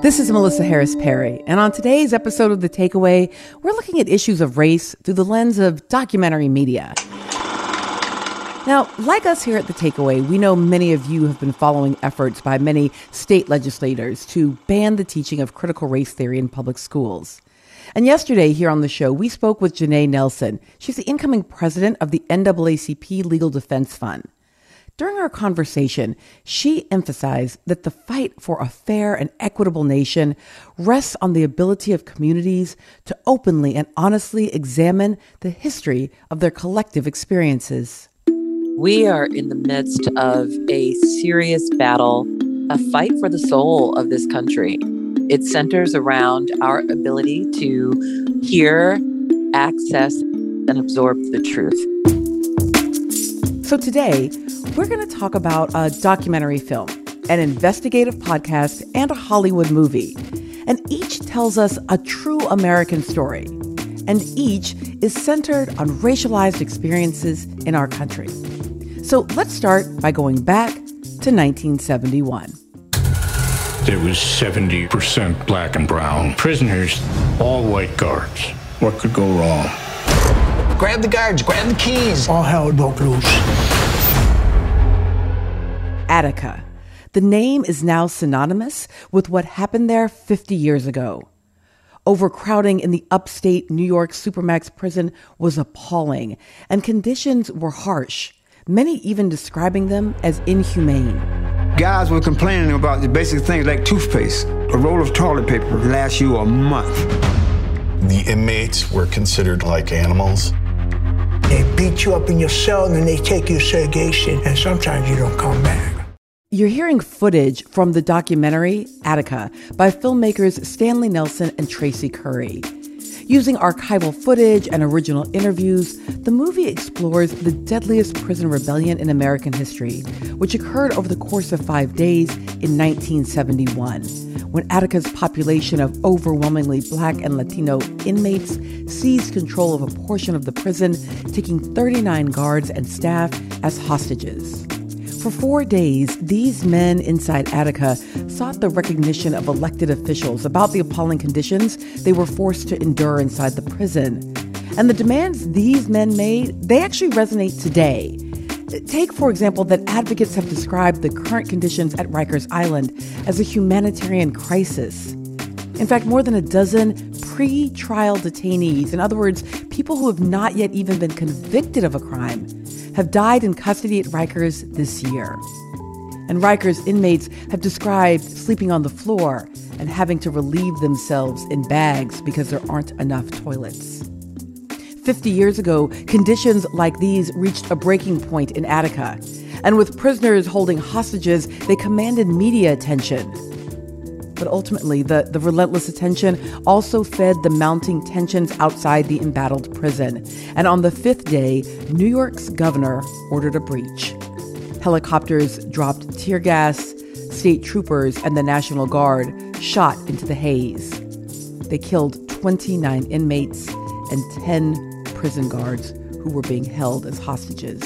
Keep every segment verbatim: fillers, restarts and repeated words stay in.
This is Melissa Harris Perry, and on today's episode of The Takeaway, we're looking at issues of race through the lens of documentary media. Now, like us here at The Takeaway, we know many of you have been following efforts by many state legislators to ban the teaching of critical race theory in public schools. And yesterday here on the show, we spoke with Janai Nelson. She's the incoming president of the N double A C P Legal Defense Fund. During our conversation, she emphasized that the fight for a fair and equitable nation rests on the ability of communities to openly and honestly examine the history of their collective experiences. We are in the midst of a serious battle, a fight for the soul of this country. It centers around our ability to hear, access, and absorb the truth. So today, we're going to talk about a documentary film, an investigative podcast, and a Hollywood movie. And each tells us a true American story. And each is centered on racialized experiences in our country. So let's start by going back to nineteen seventy-one. There was seventy percent black and brown prisoners, all white guards. What could go wrong? Grab the guards, grab the keys. All hell broke loose. Attica. The name is now synonymous with what happened there fifty years ago. Overcrowding in the upstate New York Supermax prison was appalling, and conditions were harsh, many even describing them as inhumane. Guys were complaining about the basic things like toothpaste. A roll of toilet paper lasts you a month. The inmates were considered like animals. They beat you up in your cell and then they take you to segregation, and sometimes you don't come back. You're hearing footage from the documentary Attica by filmmakers Stanley Nelson and Tracy Curry. Using archival footage and original interviews, the movie explores the deadliest prison rebellion in American history, which occurred over the course of five days in nineteen seventy-one, when Attica's population of overwhelmingly Black and Latino inmates seized control of a portion of the prison, taking thirty-nine guards and staff as hostages. For four days, these men inside Attica sought the recognition of elected officials about the appalling conditions they were forced to endure inside the prison. And the demands these men made, they actually resonate today. Take, for example, that advocates have described the current conditions at Rikers Island as a humanitarian crisis. In fact, more than a dozen pre-trial detainees, in other words, people who have not yet even been convicted of a crime, have died in custody at Rikers this year. And Rikers inmates have described sleeping on the floor and having to relieve themselves in bags because there aren't enough toilets. Fifty years ago, conditions like these reached a breaking point in Attica. And with prisoners holding hostages, they commanded media attention. But ultimately, the, the relentless attention also fed the mounting tensions outside the embattled prison. And on the fifth day, New York's governor ordered a breach. Helicopters dropped tear gas, state troopers and the National Guard shot into the haze. They killed twenty-nine inmates and ten prison guards who were being held as hostages.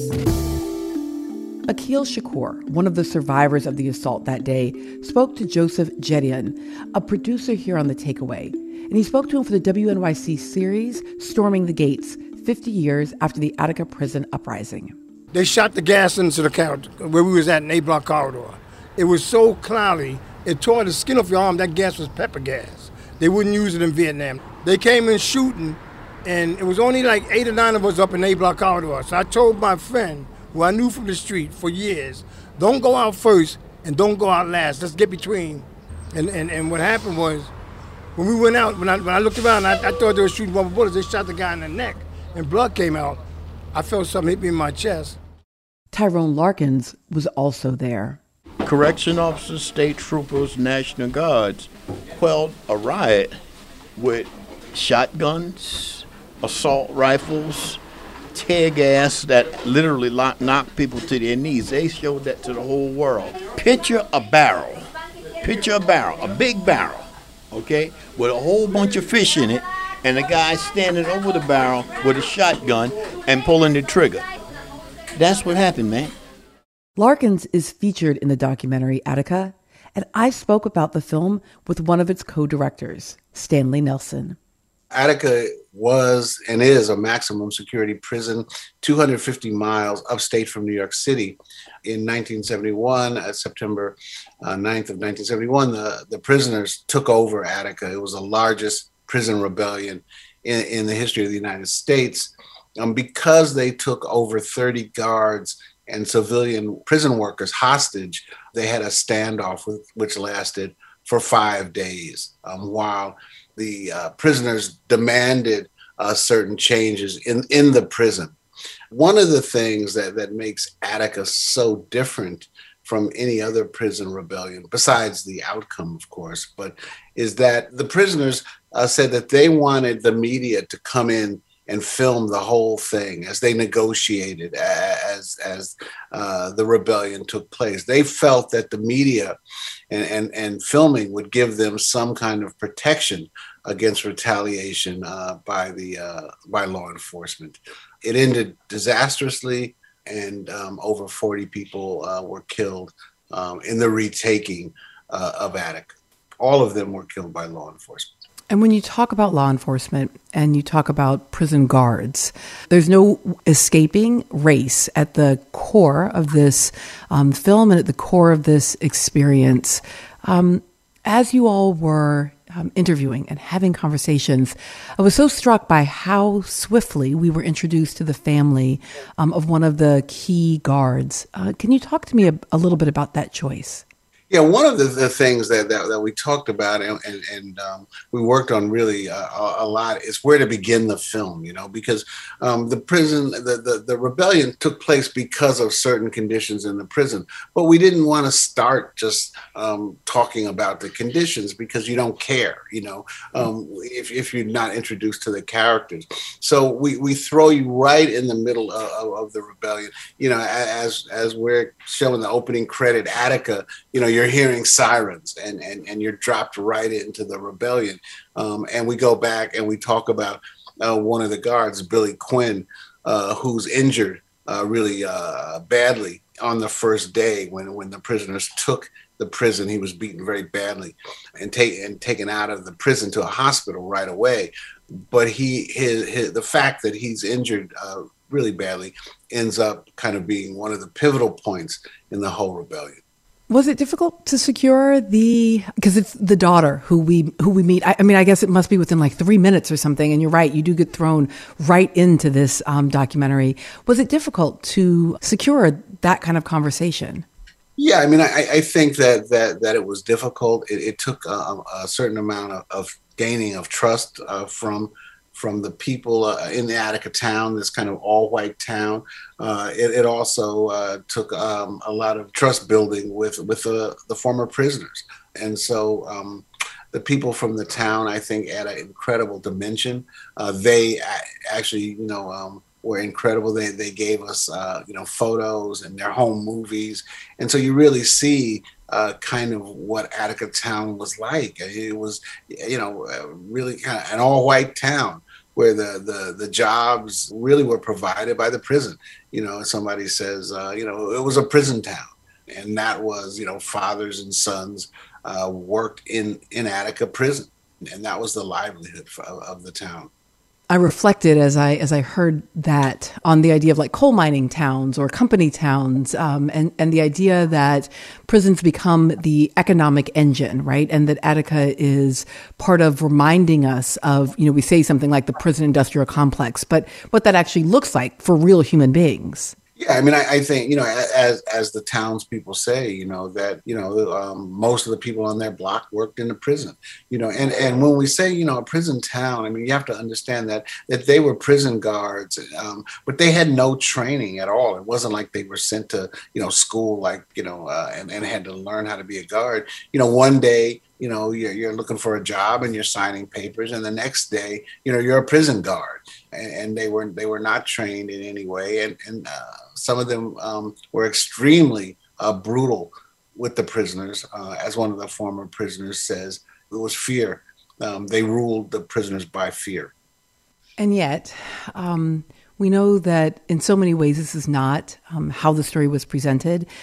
Akhil Shakur, one of the survivors of the assault that day, spoke to Joseph Jedian, a producer here on The Takeaway. And he spoke to him for the W N Y C series, Storming the Gates, fifty years after the Attica prison uprising. They shot the gas into the corridor where we was at in A-block corridor. It was so cloudy, it tore the skin off your arm. That gas was pepper gas. They wouldn't use it in Vietnam. They came in shooting, and it was only like eight or nine of us up in A-block corridor. So I told my friend, who I knew from the street for years, don't go out first and don't go out last. Let's get between. And and, and what happened was, when we went out, when I, when I looked around, I, I thought they were shooting rubber bullets. They shot the guy in the neck, and blood came out. I felt something hit me in my chest. Tyrone Larkins was also there. Correction officers, state troopers, National Guards quelled a riot with shotguns, assault rifles, tear gas that literally knocked people to their knees. They showed that to the whole world. Picture a barrel. Picture a barrel, a big barrel, okay, with a whole bunch of fish in it, and a guy standing over the barrel with a shotgun and pulling the trigger. That's what happened, man. Larkins is featured in the documentary Attica, And I spoke about the film with one of its co-directors, Stanley Nelson. Attica was and is a maximum security prison, two hundred fifty miles upstate from New York City. In nineteen seventy-one, uh, September uh, ninth of nineteen seventy-one, the, the prisoners took over Attica. It was the largest prison rebellion in, in the history of the United States. Um, because they took over thirty guards and civilian prison workers hostage, they had a standoff with, which lasted for five days um, while the uh, prisoners demanded uh, certain changes in, in the prison. One of the things that, that makes Attica so different from any other prison rebellion, besides the outcome, of course, but is that the prisoners uh, said that they wanted the media to come in and film the whole thing as they negotiated, as as uh, the rebellion took place. They felt that the media and, and, and filming would give them some kind of protection against retaliation uh, by the uh, by law enforcement. It ended disastrously, and um, over forty people uh, were killed um, in the retaking uh, of Attica. All of them were killed by law enforcement. And when you talk about law enforcement and you talk about prison guards, there's no escaping race at the core of this um, film and at the core of this experience. Um, as you all were um, interviewing and having conversations, I was so struck by how swiftly we were introduced to the family um, of one of the key guards. Uh, can you talk to me a, a little bit about that choice? Yeah, one of the, the things that, that, that we talked about and, and, and um, we worked on really uh, a, a lot is where to begin the film, you know, because um, the prison, the, the, the rebellion took place because of certain conditions in the prison. But we didn't want to start just um, talking about the conditions because you don't care, you know, um, if, if you're not introduced to the characters. So we, we throw you right in the middle of, of, of the rebellion, you know, as, as we're showing the opening credit, Attica, you know, you're You're hearing sirens and, and, and you're dropped right into the rebellion. Um, and we go back and we talk about uh, one of the guards, Billy Quinn, uh, who's injured uh, really uh, badly on the first day when, when the prisoners took the prison. He was beaten very badly and, take, and taken out of the prison to a hospital right away. But he his, his the fact that he's injured uh, really badly ends up kind of being one of the pivotal points in the whole rebellion. Was it difficult to secure the, because it's the daughter who we who we meet. I, I mean, I guess it must be within like three minutes or something. And you're right, you do get thrown right into this um, documentary. Was it difficult to secure that kind of conversation? Yeah, I mean, I, I think that that that it was difficult. It, it took a, a certain amount of, of gaining of trust uh, from from the people uh, in the Attica town, this kind of all-white town. Uh, it, it also uh, took um, a lot of trust building with with the, the former prisoners. And so um, the people from the town, I think, add an incredible dimension. Uh, they a- actually, you know, um, were incredible. They they gave us, uh, you know, photos and their home movies. And so you really see Uh, kind of what Attica town was like. It was, you know, really kind of an all-white town where the, the the jobs really were provided by the prison. You know, somebody says, uh, you know, it was a prison town, and that was, you know, fathers and sons uh, worked in in Attica prison, and that was the livelihood of, of the town. I reflected as I as I heard that on the idea of like coal mining towns or company towns, um, and and the idea that prisons become the economic engine, right? And that Attica is part of reminding us of, you know, we say something like the prison industrial complex, but what that actually looks like for real human beings. Yeah, I mean, I, I think, you know, as as the townspeople say, you know, that, you know, um, most of the people on their block worked in the prison, you know, and, and when we say, you know, a prison town, I mean, you have to understand that that they were prison guards, um, but they had no training at all. It wasn't like they were sent to, you know, school, like, you know, uh, and, and had to learn how to be a guard. You know, one day, you know, you're, you're looking for a job and you're signing papers, and the next day, you know, you're a prison guard, and, and they were they were not trained in any way, and and uh, some of them um, were extremely uh, brutal with the prisoners. Uh, as one of the former prisoners says, it was fear. Um, they ruled the prisoners by fear. And yet, um, we know that in so many ways this is not um, how the story was presented.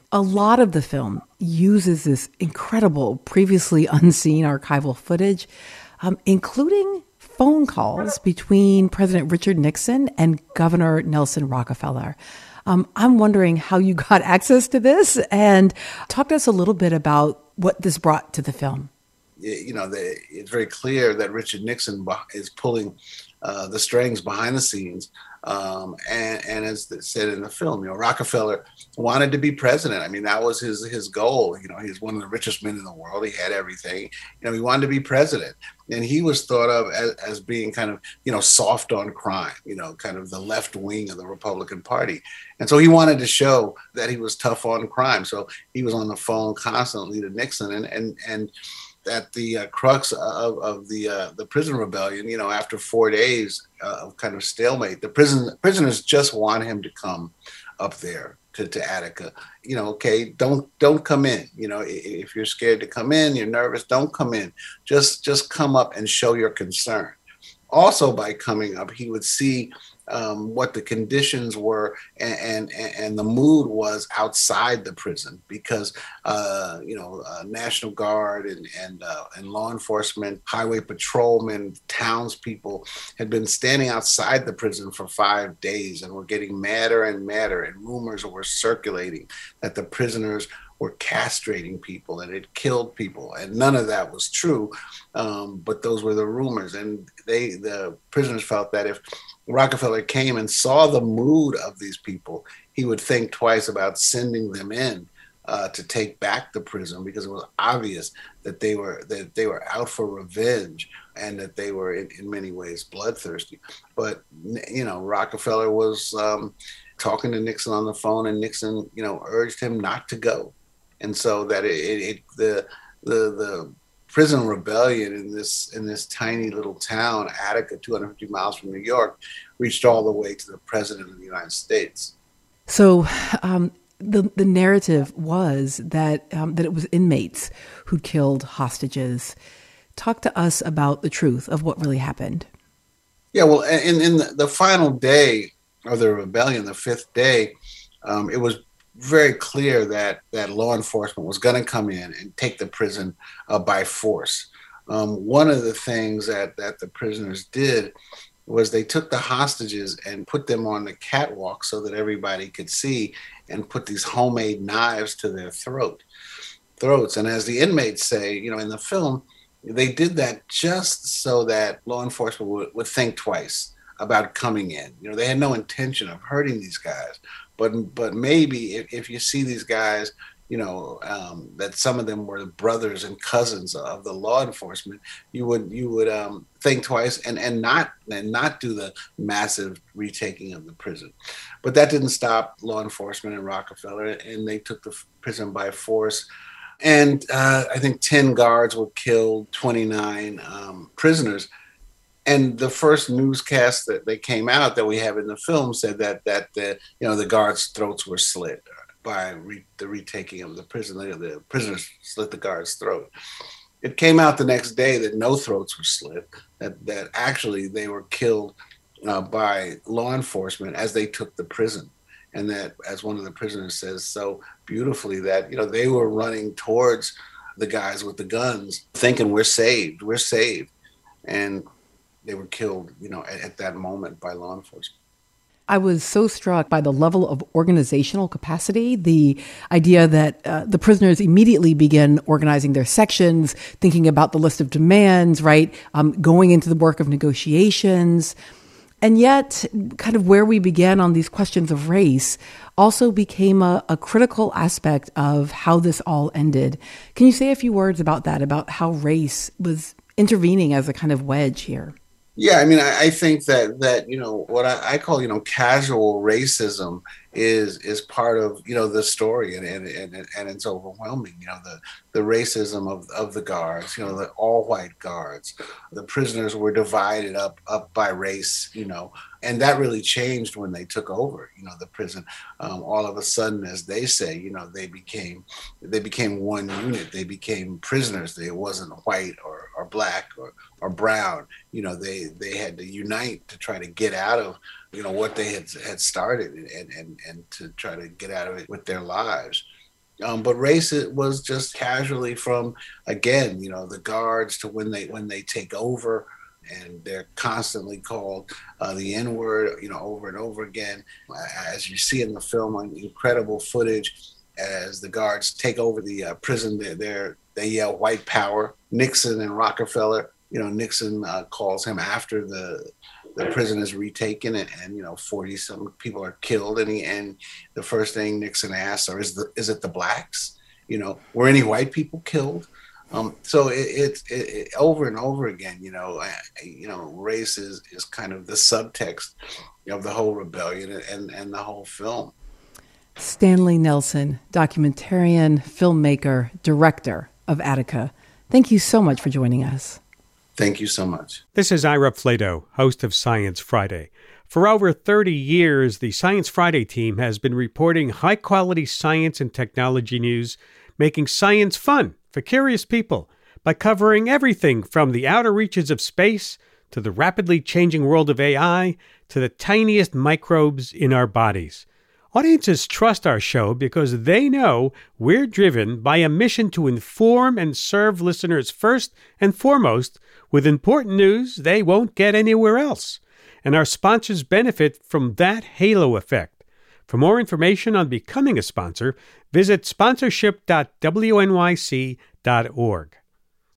A lot of the film uses this incredible, previously unseen archival footage, um, including phone calls between President Richard Nixon and Governor Nelson Rockefeller. Um, I'm wondering how you got access to this, and talk to us a little bit about what this brought to the film. You know, the, it's very clear that Richard Nixon is pulling uh, the strings behind the scenes. Um, and, and as said in the film, you know, Rockefeller wanted to be president. I mean, that was his his goal. You know, he's one of the richest men in the world. He had everything. You know, he wanted to be president. And he was thought of as, as being kind of, you know, soft on crime, you know, kind of the left wing of the Republican Party. And so he wanted to show that he was tough on crime. So he was on the phone constantly to Nixon. And, and, and at the uh, crux of, of the uh, the prison rebellion, you know, after four days uh, of kind of stalemate, the prison prisoners just want him to come up there to, to Attica. You know, okay, don't don't come in. You know, if you're scared to come in, you're nervous, don't come in. Just just come up and show your concern. Also, by coming up, he would see um, what the conditions were and, and and the mood was outside the prison, because uh, you know uh, National Guard and and uh, and law enforcement, highway patrolmen, townspeople had been standing outside the prison for five days and were getting madder and madder, and rumors were circulating that the prisoners were castrating people and it killed people, and none of that was true. Um, but those were the rumors, and they, the prisoners felt that if Rockefeller came and saw the mood of these people, he would think twice about sending them in uh, to take back the prison, because it was obvious that they were that they were out for revenge and that they were in, in many ways bloodthirsty. But you know, Rockefeller was um, talking to Nixon on the phone, and Nixon, you know, urged him not to go. And so that it, it, it the the the prison rebellion in this in this tiny little town, Attica, two hundred fifty miles from New York, reached all the way to the president of the United States. So um, the the narrative was that um, that it was inmates who killed hostages. Talk to us about the truth of what really happened. Yeah, well, in in the, the final day of the rebellion, the fifth day, um, it was very clear that that law enforcement was going to come in and take the prison uh, by force. Um, one of the things that, that the prisoners did was they took the hostages and put them on the catwalk so that everybody could see, and put these homemade knives to their throat throats. And as the inmates say, you know, in the film, they did that just so that law enforcement would, would think twice about coming in. You know, they had no intention of hurting these guys. But but maybe if, if you see these guys, you know, um, that some of them were brothers and cousins of the law enforcement, you would you would um, think twice and, and not and not do the massive retaking of the prison. But that didn't stop law enforcement and Rockefeller, and they took the prison by force. And uh, I think ten guards were killed, twenty-nine um, prisoners. And the first newscast that they came out that we have in the film said that that the you know the guards' throats were slit by re, the retaking of the prison. The, the prisoners slit the guard's throat. It came out the next day that no throats were slit. That that actually they were killed uh, by law enforcement as they took the prison. And that, as one of the prisoners says so beautifully, that you know they were running towards the guys with the guns, thinking we're saved, we're saved, and they were killed, you know, at, at that moment by law enforcement. I was so struck by the level of organizational capacity, the idea that uh, the prisoners immediately begin organizing their sections, thinking about the list of demands, right, um, going into the work of negotiations. And yet, kind of where we began on these questions of race also became a, a critical aspect of how this all ended. Can you say a few words about that, about how race was intervening as a kind of wedge here? Yeah, I mean, I, I think that that you know what I, I call you know casual racism is is part of you know the story, and and and, and it's overwhelming. You know the the racism of of the guards. You know the all white guards. The prisoners were divided up up by race. You know, and that really changed when they took over. You know the prison. Um, all of a sudden, as they say, you know they became they became one unit. They became prisoners. They wasn't white or or black or or brown. You know they they had to unite to try to get out of you know what they had had started and and and to try to get out of it with their lives. Um, but race it was just casually from, again, you know, the guards to when they when they take over, and they're constantly called uh, the N-word, you know, over and over again. As you see in the film, incredible footage as the guards take over the uh, prison. They're, they're, they yell white power. Nixon and Rockefeller, you know, Nixon uh, calls him after the the prison is retaken, and, and you know, forty some people are killed. And he, and the first thing Nixon asks are, is the is it the blacks? You know, were any white people killed? Um, so it's it, it, it, over and over again, you know, you know, race is, is kind of the subtext of the whole rebellion and, and the whole film. Stanley Nelson, documentarian, filmmaker, director of Attica. Thank you so much for joining us. Thank you so much. This is Ira Flato, host of Science Friday. For over thirty years, the Science Friday team has been reporting high-quality science and technology news, making science fun for curious people by covering everything from the outer reaches of space to the rapidly changing world of A I to the tiniest microbes in our bodies. Audiences trust our show because they know we're driven by a mission to inform and serve listeners first and foremost with important news they won't get anywhere else. And our sponsors benefit from that halo effect. For more information on becoming a sponsor, visit sponsorship dot w n y c dot org.